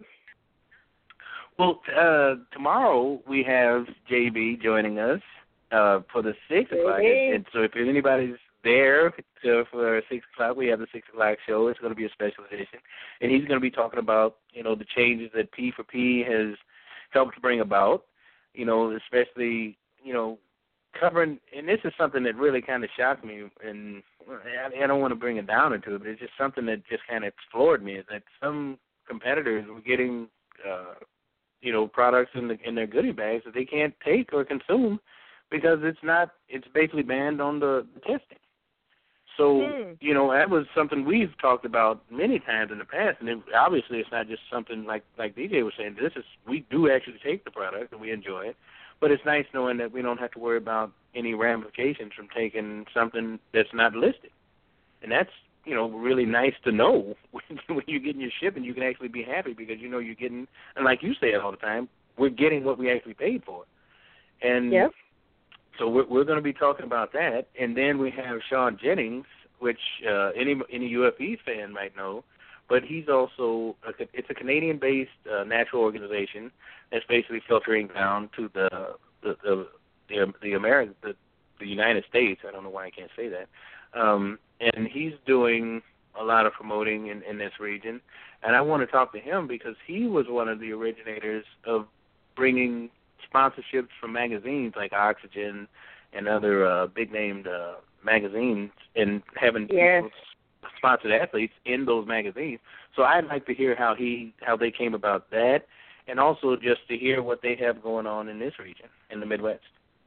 Well, uh, tomorrow we have J B joining us uh, for the six o'clock, and, and so if anybody's there to, for six o'clock, we have the six o'clock show. It's going to be a special edition, and he's going to be talking about you know the changes that P four P has helped bring about. You know, especially you know covering, and this is something that really kind of shocked me, and I, I don't want to bring it down into it, but it's just something that just kind of floored me. Is that some competitors were getting uh, you know, products in the in their goodie bags that they can't take or consume because it's not it's basically banned on the, the testing. So,
Mm.
you know, that was something we've talked about many times in the past, and it, obviously it's not just something like like D J was saying. This is we do actually take the product and we enjoy it, but it's nice knowing that we don't have to worry about any ramifications from taking something that's not listed, and that's you know, really nice to know when, when you're getting your ship and you can actually be happy because you know you're getting, and like you say it all the time, we're getting what we actually paid for. And
yep.
so we're, we're going to be talking about that. And then we have Sean Jennings, which uh, any any U F E fan might know, but he's also, a, it's a Canadian-based uh, natural organization that's basically filtering down to the, the, the, the, the American, the, the United States. I don't know why I can't say that. Um, and he's doing a lot of promoting in, in this region. And I want to talk to him because he was one of the originators of bringing sponsorships from magazines like Oxygen and other uh, big-named uh, magazines and having
Yes.
people sponsored athletes in those magazines. So I'd like to hear how he how they came about that and also just to hear what they have going on in this region, in the Midwest.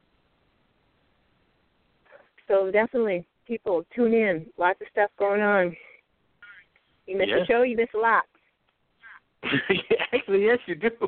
So definitely, people tune in. Lots of stuff going on. You miss
Yeah.
a show, you miss a lot.
Actually, yes, you do.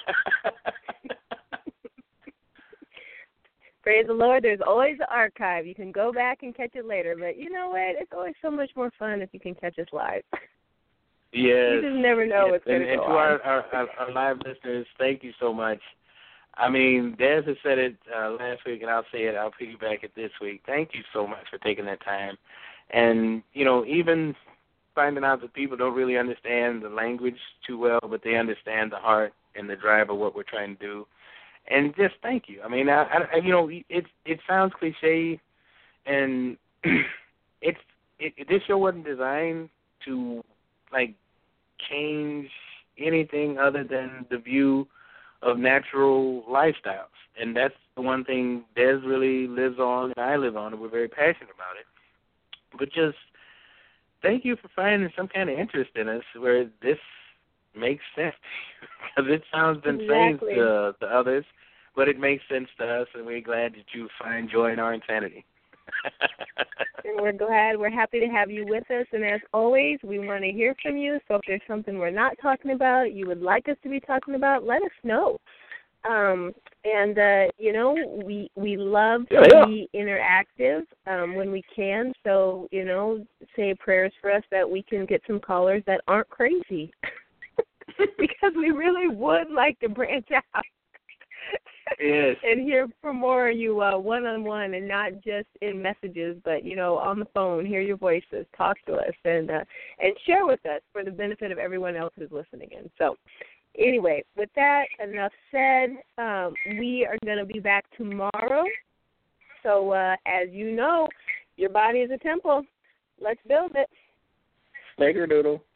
Praise the Lord, there's always the archive. You can go back and catch it later. But you know what? It's always so much more fun if you can catch us live.
Yes.
You just never know
yes.
what's going
and,
to
and
go
to
on.
our, our, our, our live listeners, thank you so much. I mean, Des has said it uh, last week, and I'll say it. I'll piggyback it this week. Thank you so much for taking that time. And, you know, even finding out that people don't really understand the language too well, but they understand the heart and the drive of what we're trying to do. And just thank you. I mean, I, I you know, it it sounds cliche, and it's it, this show wasn't designed to like change anything other than the view of natural lifestyles, and that's the one thing Des really lives on, and I live on, and we're very passionate about it. But just thank you for finding some kind of interest in us where this makes sense, because it sounds insane
Exactly.
to, to others, but it makes sense to us, and we're glad that you find joy in our insanity.
And we're glad, we're happy to have you with us. And as always, we want to hear from you. So if there's something we're not talking about, you would like us to be talking about, let us know. Um, and, uh, you know, we we love to
Yeah, yeah.
be interactive um, when we can. So, you know, say prayers for us that we can get some callers that aren't crazy. Because we really would like to branch out.
Yes.
And hear from more of you uh, one-on-one and not just in messages, but, you know, on the phone, hear your voices, talk to us, and uh, and share with us for the benefit of everyone else who's listening in. So anyway, with that, enough said, um, we are going to be back tomorrow. So uh, as you know, your body is a temple. Let's build it.
Snickerdoodle.